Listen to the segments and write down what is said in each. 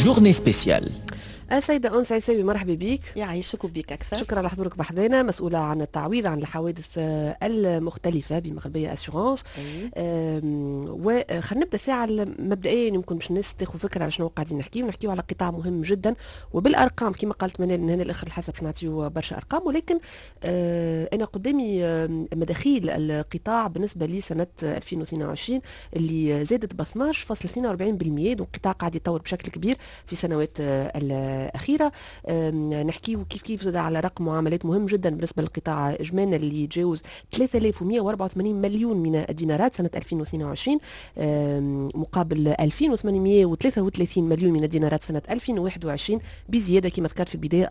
journée spéciale. السيدة أنس عيساوي، مرحبا بك. يعيشك وبيك أكثر. شكرا على حضورك بحضنا، مسؤولة عن التعويض عن الحوادث المختلفة بمغربية أسيغونس. وخلينا نبدا ساعة مبدئيا يمكن باش الناس تاخذ فكرة على شنو قاعدين نحكيو على قطاع مهم جدا وبالأرقام كما قالت منال من هنا الآخر الحسب باش نعطيو برشا أرقام، ولكن أنا قدامي مداخيل القطاع بالنسبة لي سنة 2022 اللي زادت ب 12.42%. دونك القطاع قاعد يتطور بشكل كبير في سنوات الأخيرة. نحكيو كيف زاد على رقم معاملات مهم جدا بالنسبة للقطاع إجمالا اللي يتجاوز 3184 مليون من الدينارات سنة 2022 مقابل 2833 مليون من الدينارات سنة 2021 بزيادة كما ذكرت في البداية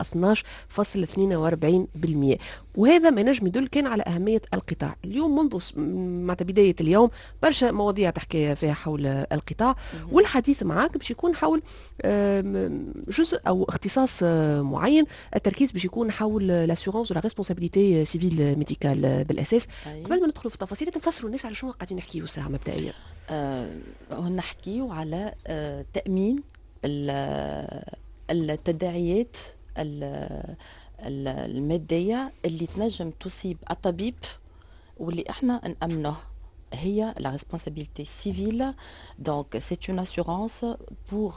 12.42%. وهذا ما نجم يدل كان على أهمية القطاع. اليوم منذ مع بداية اليوم برشا مواضيع تحكي فيها حول القطاع، والحديث معاك باش يكون حول جزء او اختصاص معين. التركيز باش يكون حول لاسيغونس ولا ريسبونسابيلتي سيفيل ميديكال بالاساس. قبل ما ندخلوا في التفاصيل نفسروا الناس على شنو قاعدين نحكيو ساعه مبدئيا. نحكيو على تأمين التداعيات المادية اللي تنجم تصيب الطبيب واللي احنا نأمنه. هي la responsabilité civile, donc c'est une assurance pour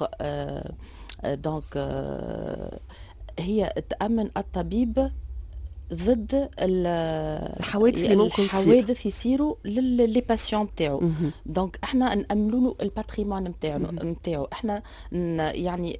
هي تأمن الطبيب ضد الحوادث اللي ممكن الحوادث يصيروا للي باسيون نتاعو. دونك احنا نأمنوا له الباتريمون نتاعو، احنا يعني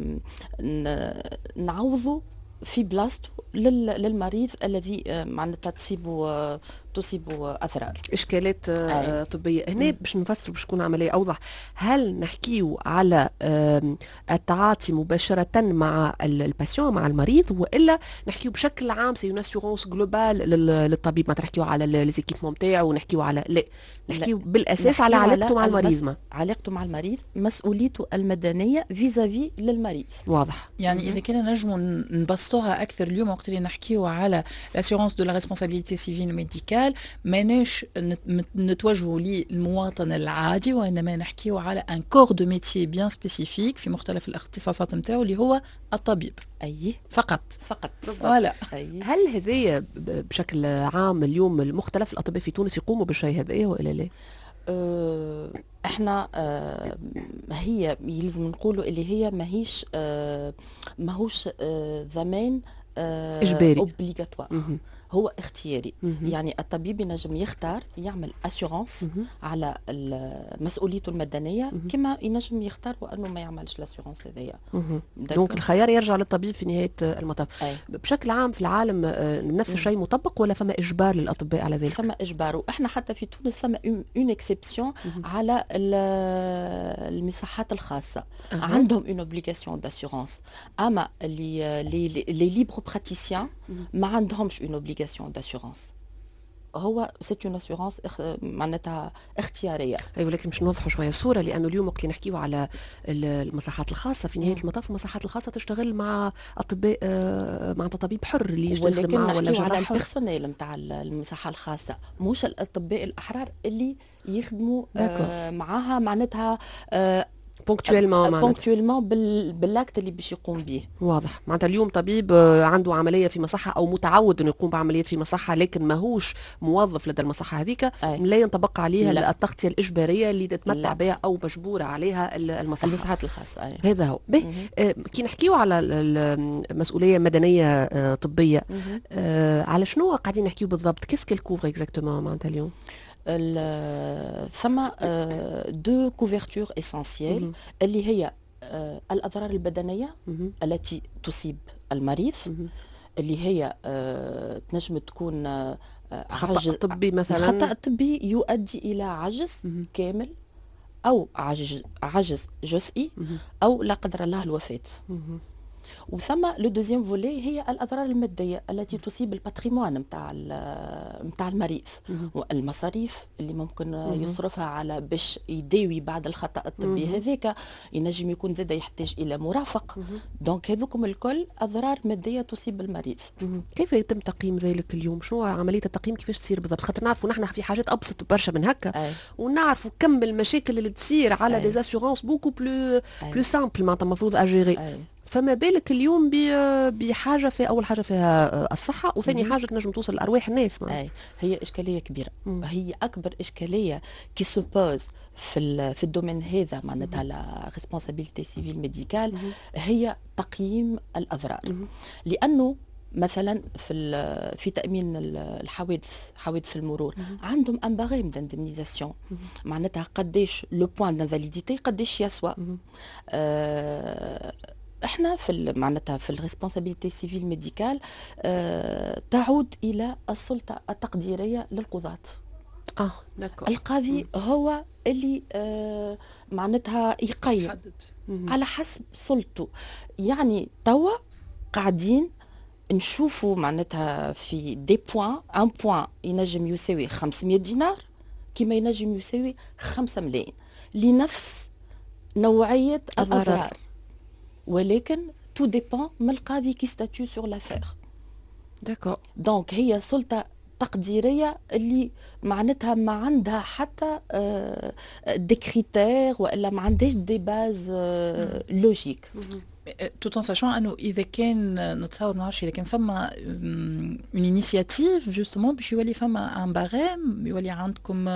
نعوضوا في بلاصتو للمريض الذي معناتها تصيب اثرار اشكالات طبيه. هنا باش نفسروا باش تكون عمليه اوضح. هل نحكيو على التعاطي مباشره مع الباسيون مع المريض، والا نحكيو بشكل عام سي اون اسيغونس جلوبال للطبيب؟ ما تحكيو على ليزيكيبمون نتاعو ونحكيو على لا نحكيو بالاساس على علاقته مع المريض. علاقته مع المريض، مسؤوليته المدنيه فيزافي للمريض. واضح. يعني اذا كنا نجموا نبسطوها اكثر اليوم وقت اللي نحكيو على لاسيغونس دو لا ريسبونسابيلتي سيفيل ميديكال، ماناش نتوجهوا للمواطن العادي، وانما نحكيو على ان كور دو ميتيي بيان سبيسيفيك في مختلف الاختصاصات نتاعو اللي هو الطبيب. فقط ولا هل هذايا بشكل عام اليوم المختلف الاطباء في تونس يقوموا بالشيء هذايا والا لا؟ احنا هي يلزم نقولوا اللي هي ماهوش ضمان اجباري اوبليغاتوار، هو اختياري. يعني الطبيب ينجم يختار يعمل اسيغونس على مسؤوليته المدنيه، كما ينجم يختار وانه ما يعملش الاسيغونس هذايا. دونك الخيار يرجع للطبيب في نهايه المطاف. بشكل عام في العالم نفس الشيء مطبق ولا فما اجبار للاطباء على ذلك؟ فما اجبار، واحنا حتى في تونس فما اون اكسبسيون على المصحات الخاصه. عندهم اون اوبليغاسيون داسيغونس، اما لي ليبر براتيسيان ما عندهمش اون اوبليغاسيون d'assurance. هو سيت اون اسيغونس معناتها اختياريه. اي ولكن باش نوضحوا شويه الصوره، لانه اليوم وقت اللي نحكيو على المصحات الخاصه في نهايه المطاف المصحات الخاصه تشتغل مع اطباء مع طبيب حر اللي يشتغل معه ولا جراح على حر. البيرسونيل نتاع المصحه الخاصه، مش الاطباء الاحرار اللي يخدموا معاها معناتها بونكتويلمون باللاكت اللي باش يقوم به. واضح. معناتها اليوم طبيب عنده عمليه في مصحه او متعود انه يقوم بعمليات في مصحه لكن ماهوش موظف لدى المصحه هذيك، لا ينطبق عليها التغطيه الاجباريه اللي تتمتع بها او مجبوره عليها المصحات الخاصه. هذا هو. كي نحكيو على المسؤوليه المدنيه طبيه، على شنو قاعدين نحكيو بالضبط؟ كيسكي الكوفر اكزاكتومون معناتها اليوم؟ ثم دو كوفرتور اسانسييل اللي هي الاضرار البدنيه التي تصيب المريض، اللي هي تنجم تكون خطأ طبي مثلا. خطأ طبي يؤدي الى عجز كامل او عجز جزئي او لا قدر الله الوفاه. وثم لو دوزيام فولي هي الاضرار الماديه التي تصيب الباتريمون نتاع المريض، والمصاريف اللي ممكن يصرفها على باش يداوي بعد الخطا الطبي هذاك، ينجم يكون زاد يحتاج الى مرافق. دونك هذوكم الكل اضرار ماديه تصيب المريض. كيف يتم تقييم ذلك اليوم؟ شنو عمليه التقييم كيفاش تصير بالضبط؟ خاطر نعرفوا نحن في حاجات ابسط برشا من هكا، ونعرفوا كم المشاكل اللي تصير على دي اسيورونس بوكو بلو سامبل معناتها المفروض اجيري. فما بالك اليوم بحاجه في اول حاجه فيها الصحه، وثاني حاجه تنجم توصل لارواح الناس. هي اشكاليه كبيره. هي اكبر اشكاليه كي سوبوز في الدومين هذا معناتها لا ريسبونسابيلتي سيفيل ميديكال هي تقييم الاضرار. لانه مثلا في تامين حوادث المرور عندهم ان باغيم داندمنيزاسيون، معناتها قداش لو بوين دانفاليديتي قداش يسوى. احنا معناتها في الريسبونسابيلتي سيفيل ميديكال تعود الى السلطه التقديريه للقضاة. القاضي هو اللي معناتها يقيم على حسب سلطته. يعني توا قاعدين نشوفوا معناتها في دي بوين، ان بوين ينجم يساوي 500 دينار كما ينجم يساوي 5 ملايين لنفس نوعيه الاضرار، ولكن تو ديبون من القاضي كي ستاتيو سور لافير. داكور. دونك هي سلطه تقديريه اللي معناتها ما عندها حتى دي كريتير والا ما عندهاش دي باز لوجيك. tout en sachant انه اذا كان نتصور ما نعرفش اذا كان فما اون انيشياتيف جوستومون باش يولي فما ان باريم، يولي عندكم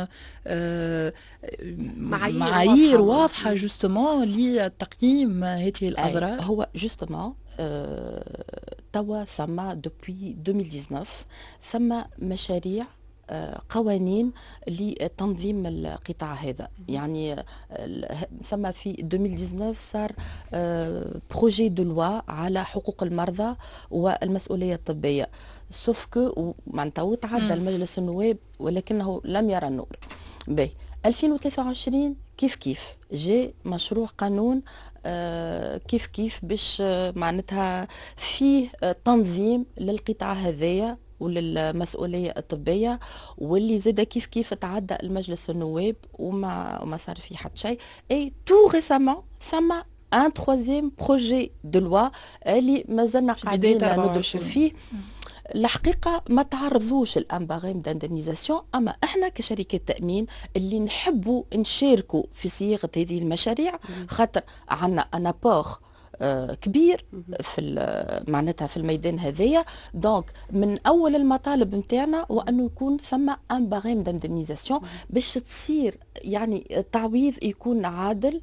معايير واضحه جوستومون لتقييم هذه الاضرار. هو جوستومون توا ثم دوبوي 2019 ثم مشاريع قوانين لتنظيم القطاع هذا. يعني ثم في 2019 صار بروجي دو لوا على حقوق المرضى والمسؤولية الطبية، سوف كو معناتها تعدى المجلس النواب ولكنه لم يرى النور. باهي 2023 كيف جاء مشروع قانون كيف باش معناتها فيه تنظيم للقطاع هذايا وللمسؤولية الطبية، واللي زاد كيف تعدى المجلس النواب وما صار فيه حتى شيء. اي تو ريسامون ثم ان تروازيام بروجي دو لوا اللي مازلنا قاعدين ندرسوا فيه. الحقيقة ما تعرضوش الانباغيم داندمنيزاسيون، اما احنا كشركة تأمين اللي نحبوا نشاركوا في صياغة هذه المشاريع، خاطر عنا ان ابور كبير في معناتها في الميدان هذايا. دونك من اول المطالب نتاعنا وانه يكون ثم ان باغيم داندمنيزاسيون باش تصير يعني التعويض يكون عادل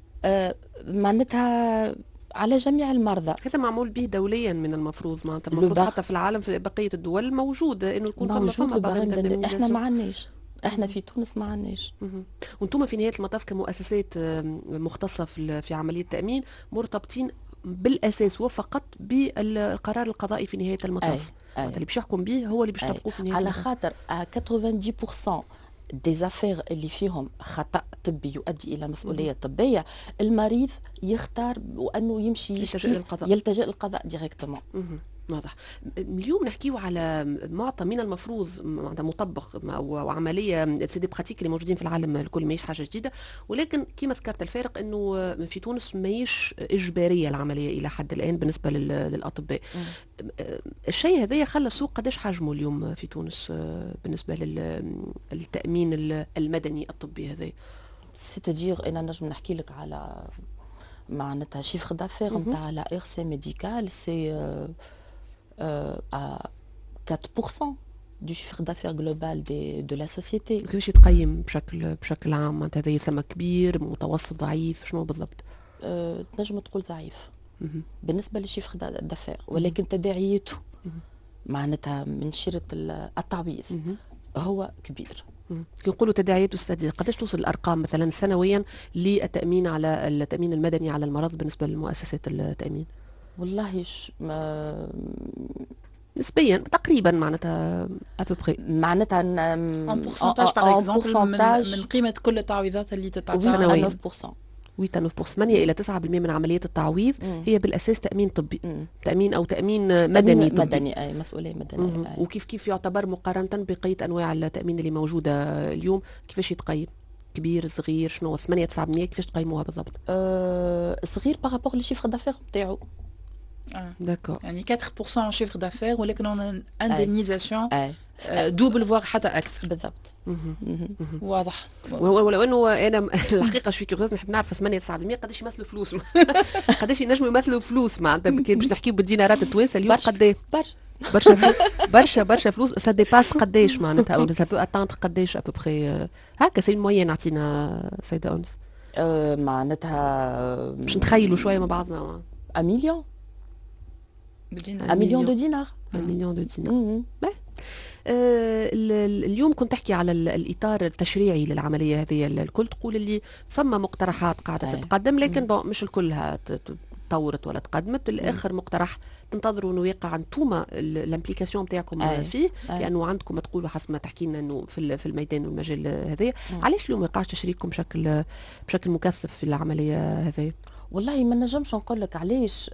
معناتها على جميع المرضى. هذا معمول به دوليا من المفروض، معناتها المفروض حتى في العالم في بقيه الدول موجود انه يكون فما باغيم داندمنيزاسيون. احنا ما عندناش، احنا في تونس ما عندناش. وانتم في نهايه المطاف كمؤسسات مختصه في عمليه التامين مرتبطين بالاساس وفقط بالقرار القضائي في نهايه المطاف. اللي باش يحكم به هو اللي باش تطبقوه في نهايه على خاطر 90% دي زافير اللي فيهم خطأ طبي يؤدي إلى مسؤولية طبية، المريض يختار وأنه يمشي يلتجئ للقضاء ديريكتومون. واضح. اليوم نحكيو على معطى من المفروض مطبق وعمليه سي دي براتيك اللي موجودين في العالم الكل، ماهيش حاجه جديده، ولكن كما ذكرت الفارق انه في تونس ماهيش اجباريه العمليه الى حد الان بالنسبه للاطباء. الشيء هذا خلى السوق قداش حجمه اليوم في تونس بالنسبه للتامين المدني الطبي هذا؟ سيتادير انا نجم نحكي لك على معناتها شيفر دافير نتاع لا ار سي ميديكال سي à 4% du chiffre d'affaires global de la société. كيفاش يتقيم بشكل عام؟ معناتها هذا يسمى كبير متوسط ضعيف شنو بالضبط؟ تنجم تقول ضعيف بالنسبة للشيفر دافير، ولكن تداعياته معناتها من شيرة التعويض هو كبير. يقولوا تداعياته استاذ قداش توصل الارقام مثلا سنويا للتامين على التامين المدني على المرض بالنسبه لمؤسسات التامين؟ والله نسبيا تقريبا معناتها ابوبري معناتها ان بورسنتاج باغ اكزومبل من قيمه كل التعويضات اللي تتعطى سنويا. 9% 8 إلى 9% من عمليات التعويض هي بالأساس تأمين طبي، تأمين أو تأمين مدني طبي. مدني أي مسؤولية مدنية. وكيف يعتبر مقارنة بقية أنواع التأمين اللي موجودة اليوم؟ كيفاش يتقيم؟ كبير صغير شنو 8-9% كيفاش تقيموها بالضبط؟ صغير بارابور لي شيفر دافير نتاعو. داكور. يعني 4% شيفر دافير ولكن اون اندemnisation دوبل فوار حتى اكثر. بالضبط. واضح. ولو انه انا الحقيقه شوي كيغوز نحب نعرف 8-9% قداش يمثلوا فلوس قداش ينجموا يمثلوا فلوس معناتها كي باش نحكيو بالدينارات التوانسه اليوم قد برشا فلوس. سا ديباس قداش معناتها او سا بو اتاندر قداش ابوبخي هكا سي موين اعطينا سيده انس معناتها باش نتخيلوا شويه مع بعضنا. 1 مليون بالدينار. 1 مليون دو دينار. 1 مليون دو دينار. اليوم كنت تحكي على الإطار التشريعي للعملية هذه الكل، تقول اللي فما مقترحات قاعدة تتقدم لكن مش الكلها تطورت ولا تقدمت. الآخر مقترح تنتظروا انه يقع انتوما الامبليكاسيون نتاعكم فيه، لانه عندكم تقولوا حسب ما تحكي لنا انه في الميدان والمجال هذا. علاش اليوم ما يقعش تشريككم بشكل مكثف في العملية هذه؟ والله ما نجمش نقول لك علاش.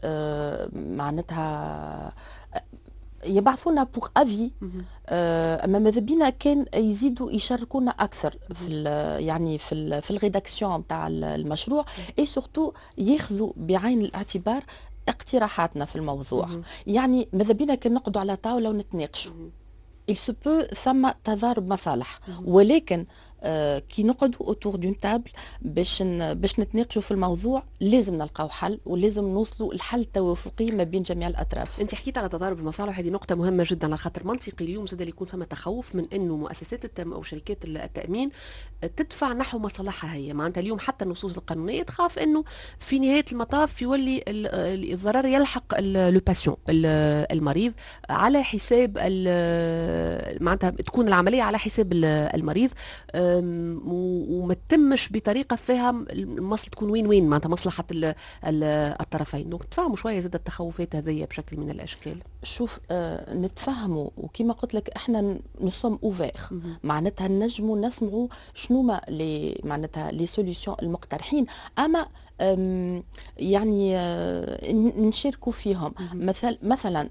معناتها يبعثونا بوغ افي، اما ماذا بينا كان يزيدوا يشاركونا اكثر في يعني في الريداكسيون تاع المشروع، اي سورتو ياخذوا بعين الاعتبار اقتراحاتنا في الموضوع. يعني ماذا بينا كان نقعدوا على طاوله ونتناقشوا، il se peut ثم تضارب مصالح، ولكن كي نقعدوا اوتور دون تابل باش نتناقشوا في الموضوع لازم نلقاو حل، ولازم نوصلوا الحل توافقي ما بين جميع الاطراف. انت حكيت على تضارب المصالح، هذه نقطه مهمه جدا على خاطر منطقي اليوم زاد اللي يكون فما تخوف من انه مؤسسات او شركات التامين تدفع نحو مصالحها هي. معناتها اليوم حتى النصوص القانونيه تخاف انه في نهايه المطاف يولي الضرر يلحق لو باسيون المريض على حساب معناتها تكون العمليه على حساب المريض، وما تتمش بطريقه فيها المصلحه تكون وين معناتها مصلحه الطرفين. دونك تفهموا شويه زاد التخوفات هذه بشكل من الاشكال. شوف نتفهموا، وكما قلت لك احنا نصوم اوفير، معناتها نجموا نسمعوا شنو ما معناتها لي سوليوشن المقترحين، اما يعني نشاركوا فيهم. مثلا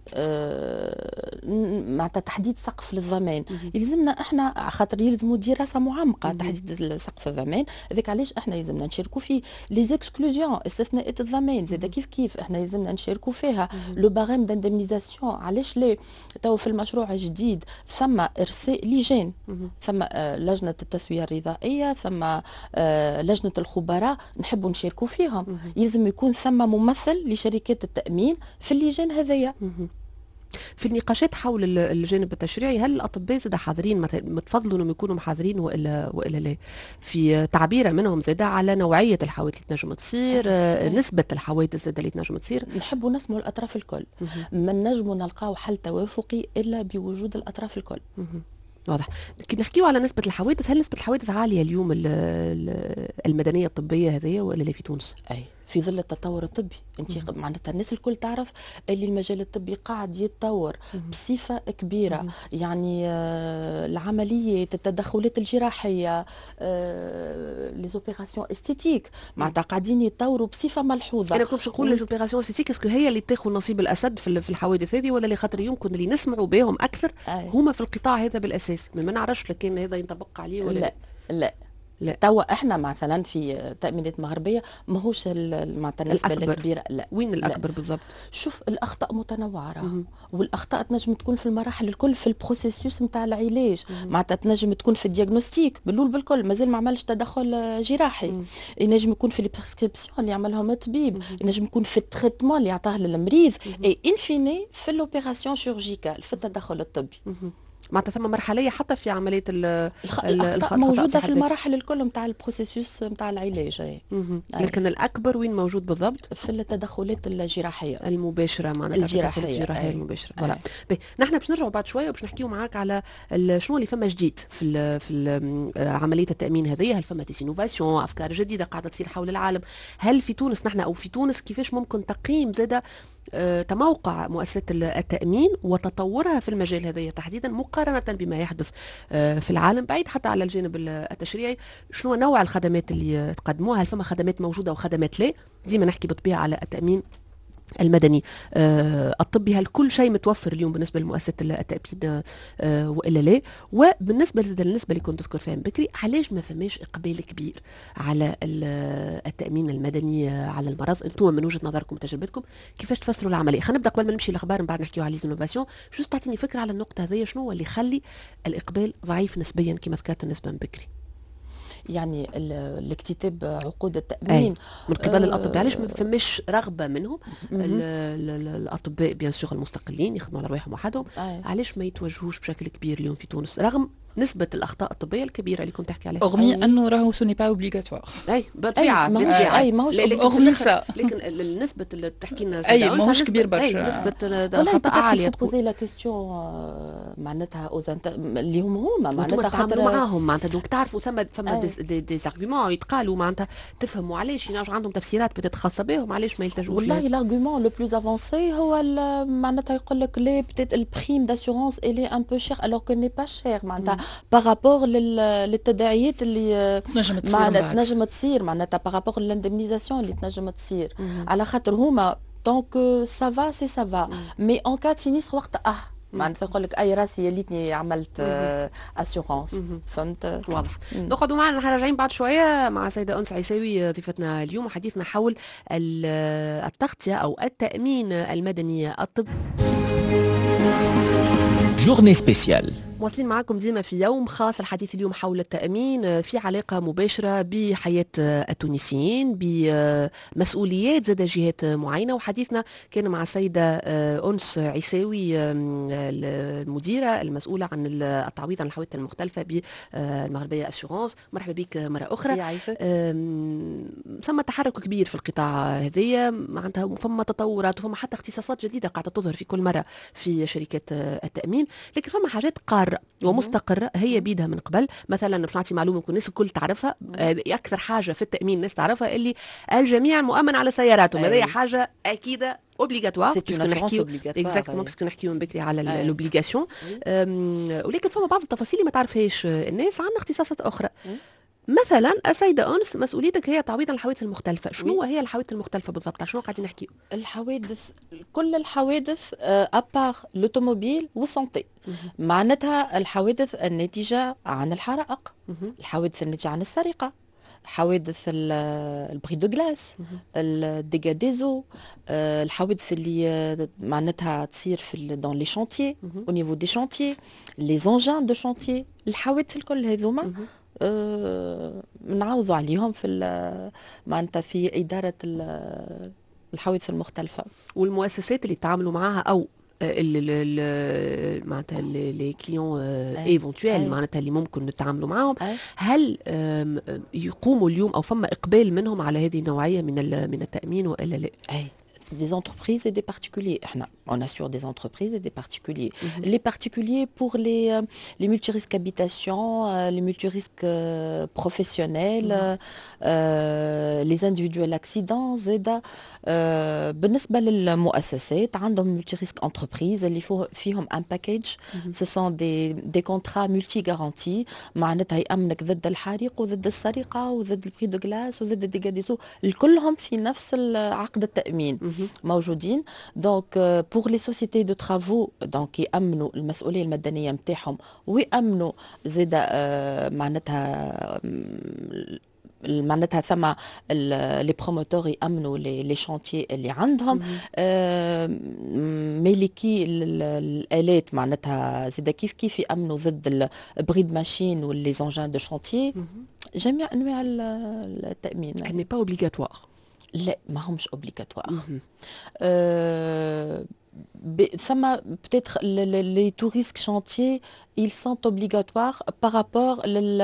معناتها تحديد سقف للضمان، يلزمنا احنا خاطر يلزموا دراسه معمقه تحديد سقف الضمان، هذاك علاش احنا يلزمنا نشاركوا فيه. لي زيكسكلوزيون استثناءات الضمان زاد كيف احنا يلزمنا نشاركوا فيها. لو باغيم داندمنيزاسيون علاش لا؟ تو في المشروع الجديد ثم ارساء لجان، ثم لجنه التسويه الرضائيه، ثم لجنه الخبراء نحبوا نشاركوا فيهم. يلزم يكون ثم ممثل لشركات التأمين في اللجان هذيا. في النقاشات حول الجانب التشريعي هل الأطباء زاد حاضرين؟ متفضلوا انهم يكونوا حاضرين والا لا؟ في تعبير منهم زاد على نوعيه الحوادث اللي تنجم تصير، نسبه الحوادث زاد اللي تنجم تصير. نحبوا نسمعوا الاطراف الكل، ما نجموا نلقاو حل توافقي الا بوجود الاطراف الكل. واضح. كي نحكيو على نسبة الحوادث، هل نسبة الحوادث عالية اليوم المدنية الطبية هذه ولا لا في تونس؟ أي في ظل التطور الطبي. انت معناتها الناس الكل تعرف اللي المجال الطبي قاعد يتطور بصفة كبيرة. يعني العمليات، التدخلات الجراحية، لي زوبيراسيون استيتيك معناتها قاعدين يتطوروا بصفة ملحوظة. انا كنت نقول لي زوبيراسيون استيتيك اسكو هي اللي تاخذ نصيب الاسد في الحوادث هذه، ولا اللي خاطر يمكن اللي نسمعوا بهم اكثر هما في القطاع هذا بالاساس؟ ما نعرفش لكن هذا ينطبق عليه ولا لا. توا احنا مثلا في تأمينات مغربية ماهوش معناتها النسبة الكبيرة. لا. وين الأكبر بالضبط؟ شوف الأخطاء متنوعة، والأخطاء تنجم تكون في المراحل الكل في البروسيسوس نتاع العلاج. معناتها تنجم تكون في الدياغنوستيك بالكل مازال ما عملش تدخل جراحي، ينجم يكون في البريسكريبسيون اللي يعملهم الطبيب، ينجم يكون في التريتمون اللي يعطاه للمريض، اي انفيني في الاوبيراسيون شيرورجيكال في التدخل الطبي. معناتها ثم مرحليه حتى في عمليه الخطأ موجوده في المراحل الكل نتاع البروسيسوس نتاع العلاج. لكن الاكبر وين موجود بالضبط؟ في التدخلات الجراحيه المباشره، معناتها الجراحيه المباشره. فوالا نحن باش نرجعوا بعد شويه وباش نحكيو معاك على شنو اللي فما جديد في عمليه التامين هذه. هل فما ديسينوفاسيون، افكار جديده قاعده تصير حول العالم؟ هل في تونس نحن او في تونس كيفاش ممكن تقييم زاده تموقع مؤسسات التأمين وتطورها في المجال هذا تحديدا مقارنة بما يحدث في العالم، بعيد حتى على الجانب التشريعي. شنو نوع الخدمات اللي تقدموها؟ هل فما خدمات موجودة وخدمات لا؟ ديما نحكي بالطبيعة على التأمين المدني الطبي، هل كل شيء متوفر اليوم بالنسبه لمؤسسه التأمين والا لا؟ وبالنسبه للنسبه اللي كنت تذكر فيها بكري، علاش ما فماش اقبال كبير على التأمين المدني على المرض؟ انتم من وجهه نظركم وتجربتكم كيفاش تفسروا العمليه؟ خلينا نبدا قبل ما نمشي الاخبار، من بعد نحكيو على ليزينوفاسيون. جوست تعطيني فكره على النقطه هذه، شنو هو اللي يخلي الاقبال ضعيف نسبيا كما ذكرت النسبه من بكري؟ يعني الاكتتاب عقود التأمين من قبل الأطباء، علاش ما فماش رغبة منهم الأطباء بيان سور المستقلين يخدموا على رواحهم وحدهم؟ علاش ما يتوجهوش بشكل كبير اليوم في تونس رغم نسبة الأخطاء الطبية الكبيرة اللي كنت تحكي عليها؟ أغمي أنه راهو سوني با أوبليغاتوار. أي بالطبيعة أي ماهوش أغمي لكن النسبة اللي تحكي لنا أي ماهوش كبير برشا، نسبة الخطأ عالية. بوزي لا كيستيون معناتها اللي هما معناتها تعاملوا معاهم، معناتها دونك تعرفوا فما دي زارغومون يتقالوا، معناتها تفهموا علاش ينجم عندهم تفسيرات بتات خاصة بهم علاش ما يلتجوش. والله الارغومون لو بلوز افونسي هو معناتها يقول لك لي بتات البريم داسيورونس الي ان بو شير الوغ كو ني با شير، معناتها بارابور للتداعيات اللي تنجم تصير معناتها بارابور للاندمنيزاسيون اللي تنجم تصير، على خاطر هما دونك سافا سي سافا مي اون كا سينيستر وقت معناتها يقول لك اي راسي يا ليتني عملت اسيورونس. فهمت؟ واضح. نقعدوا معنا، نحن راجعين بعد شويه مع سيده انس عيساوي ضيفتنا اليوم، وحديثنا حول التغطيه او التامين المدني الطبي. جورني سبيسيال مواصلين معكم ديما في يوم خاص. الحديث اليوم حول التأمين في علاقة مباشرة بحياة التونسيين، بمسؤوليات زاد جهات معينة، وحديثنا كان مع السيدة أنس عيساوي المديرة المسؤولة عن التعويض عن الحوادث المختلفة بالمغربية أسيورانس. مرحبا بك مرة أخرى. ثم تحرك كبير في القطاع هذايا، معناتها فما تطورات وفما حتى اختصاصات جديدة قاعدة تظهر في كل مرة في شركات التأمين، لكن فما حاجات قارة ومستقرة هي بيدها من قبل. مثلا باش نعطي معلومة يمكن الناس الكل تعرفها، أكثر حاجة في التأمين الناس تعرفها اللي الجميع مؤمن على سياراتهم، هذه حاجة أكيدة اوبليغاتوار، باسكو نحكيو اكزاكتومون باسكو نحكيو من بكري على الاوبليغاسيون، ولكن فما بعض التفاصيل ما تعرفهاش الناس. عندنا اختصاصات أخرى، مثلا السيدة أنس مسؤوليتك هي تعويض عن الحوادث المختلفة. شنو هي الحوادث المختلفة بالضبط؟ شنو قاعدين نحكيو؟ الحوادث كل الحوادث ابار لوتوموبيل والسونتي، معناتها الحوادث الناتجة عن الحرائق، الحوادث الناتجة عن السرقة، حوادث البري دو غلاس، الديغا ديزو، الحوادث اللي معناتها تصير في دون لي شانتيي او نيفو دي شانتيي، لي زونجان دو شانتيي، الحوادث الكل هذوما نعوضوا عليهم في معناتها في إدارة الحوادث المختلفة. والمؤسسات اللي تعاملوا معها أو معناتها لي كليون ايفونتويل معناتها اللي ممكن نتعاملوا معهم، هل يقوموا اليوم أو فما إقبال منهم على هذه النوعية من التأمين وإلا لا؟ Des entreprises et des particuliers. On assure des entreprises et des particuliers. Les particuliers pour les multirisques habitation, les multirisques professionnels, les individuels accidents, زادا بالنسبة للمؤسسات عندهم multirisques entreprises اللي فيهم un package. Ce sont des contrats multi-garantis معناتها يأمنك ضد الحريق وضد السرقة وضد البري دو غلاس وضد الديغا ديزو، الكلهم في نفس عقد التأمين موجودين. دونك بور لي سوسيتي دو ترافو دونك يأمنوا المسؤولية المدنية نتاعهم ويأمنوا زادا معناتها ثم لي بروموتور يأمنوا لي شانتيي اللي عندهم، مالكي الآلات معناتها زادا كيف يأمنوا ضد البريد ماشين واللي زونجان دو شانتيي، جميع أنواع التأمين. n'est pas obligatoire. لا ما همش اوبليغاتوار. ثم peut-être les touristes chantiers ils sont obligatoires par rapport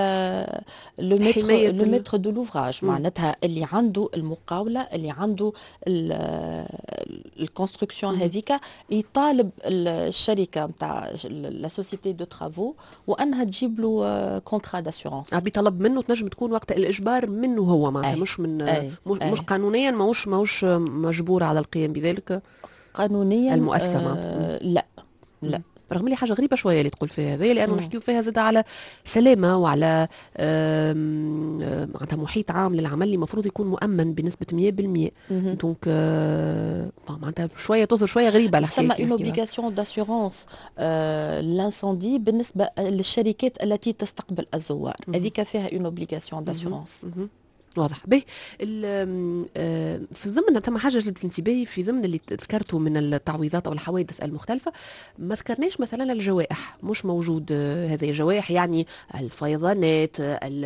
le maître de l'ouvrage معناتها اللي عنده المقاولة اللي عنده الكونستركسيون هذيك يطالب الشركة نتاع لا سوسيتي دو ترافو وانها تجيب له كونترا داسيورونس. بيطلب منه تنجم تكون وقت الإجبار منه هو معناتها مش من مش قانونيا ماهوش مجبور على القيام بذلك. قانونيا المؤسسة لا لا. رغم اللي حاجه غريبه شويه اللي تقول فيها هذه، لانه نحكيو فيها زاد على سلامه وعلى معناتها محيط عام للعمل اللي المفروض يكون مؤمن بنسبه 100%. دونك معناتها شويه تظهر شويه غريبه الحكايه. ثم اون اوبليغاسيون داسيورونس لانساندي بالنسبه للشركات التي تستقبل الزوار، هذيك فيها اون اوبليغاسيون داسيورونس. واضح به. في ضمن ثم حاجه جلبت انتباهي في ضمن اللي ذكرته من التعويضات او الحوادث المختلفه، ما ذكرناش مثلا الجوائح. مش موجود هذه الجوائح، يعني الفيضانات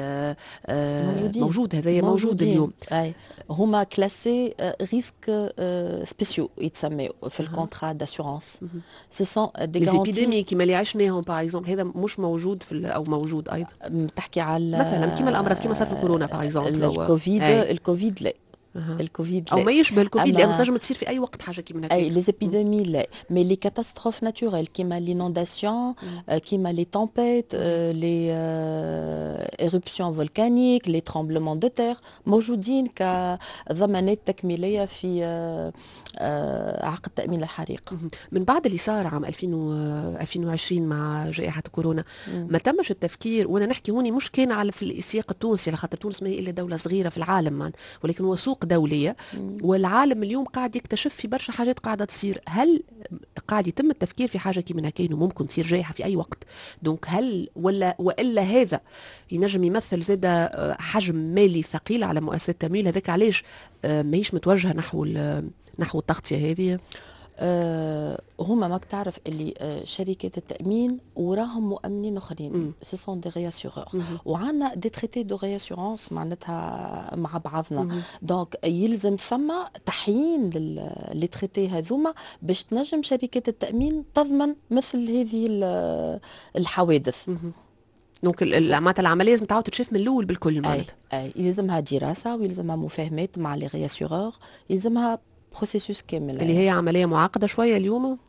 موجود هذا موجود اليوم. اي هما كلاسي ريسك سبيسيو يتسموا في الكونترا داسيورونس. سو سون دي غارانتي كيما اللي عشناهم باغ اكزومبل، هذا مش موجود في او موجود ايضا. تحكي على مثلا كيما الامراض كيما صار في كورونا باغ اكزومبل. الكوفيد لا. الكوفيد او ما يشبه الكوفيد، لانه تنجم تصير في اي وقت حاجه كيما هكا. اي لي زيبيديمي لا، مي لي كاتاستروف ناتوريل كيما لينونداسيون، كيما لي تامبيت، لي ايرuptions فولكانيك، لي ترامبلمون دو تير، موجودين كضمانات تكميليه في عقد تامين الحريق. من بعد اللي صار عام 2020 مع جائحه كورونا، ما تمش التفكير، وانا نحكي هوني مش كان على في السياق التونسي، على خاطر تونس ما هي الا دوله صغيره في العالم، ولكن هو سوق دوليه، والعالم اليوم قاعد يكتشف في برشا حاجات قاعده تصير. هل قاعد يتم التفكير في حاجه كيما هكا انه ممكن تصير جائحه في اي وقت؟ دونك هل والا هذا ينجم يمثل زاد حجم مالي ثقيل على مؤسسات التمويل؟ هذاك علاش ماهيش متوجهه نحو التغطيه هذه؟ هما ماك تعرف اللي شركات التأمين وراهم مؤمنين آخرين، سو سون دي رياسيورور، وعندنا دي تريتي دو رياسيورونس معناتها مع بعضنا. دونك يلزم ثم تحيين لي تريتي هذوما باش تنجم شركات التأمين تضمن مثل هذه الحوادث. دونك معناتها العمليه لازم تعاود تتشاف من الاول بالكل معناتها. اي يلزمها دراسه ويلزمها مفاهمات مع لي رياسيورور، يلزمها بروسيسوس كامل. اللي هي عمليه معقده شويه اليوم.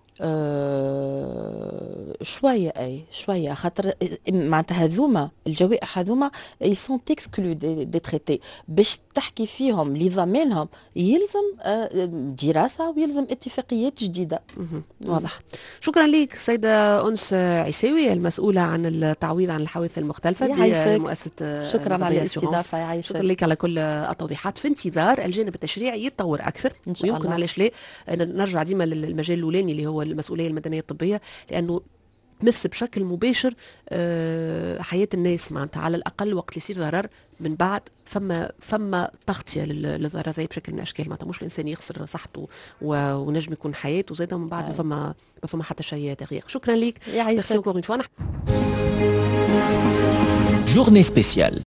شويه شويه، خاطر معناتها هذوما الجوائح هذوما يسون تكسكلو دي تريتي، باش تحكي فيهم لضمانهم يلزم دراسه ويلزم اتفاقيات جديده. واضح. شكرا لك سيده انس عيساوي، المسؤوله عن التعويض عن الحوادث المختلفه بمؤسسه. شكرا على الاستضافه. يعيشك. شكرا لك على كل التوضيحات. في انتظار الجانب التشريعي يتطور اكثر، ويمكن علاش لا نرجع ديما للمجال الاولاني اللي هو المسؤوليه المدنيه الطبيه، لانه تمس بشكل مباشر حياه الناس. معناتها على الاقل وقت يصير ضرر من بعد فما تغطيه للضرر هذا بشكل من الاشكال. معناتها مش الانسان يخسر صحته ونجم يكون حياته زاده من بعد ما فما حتى شيء دقيق. شكرا لك. Journée spéciale.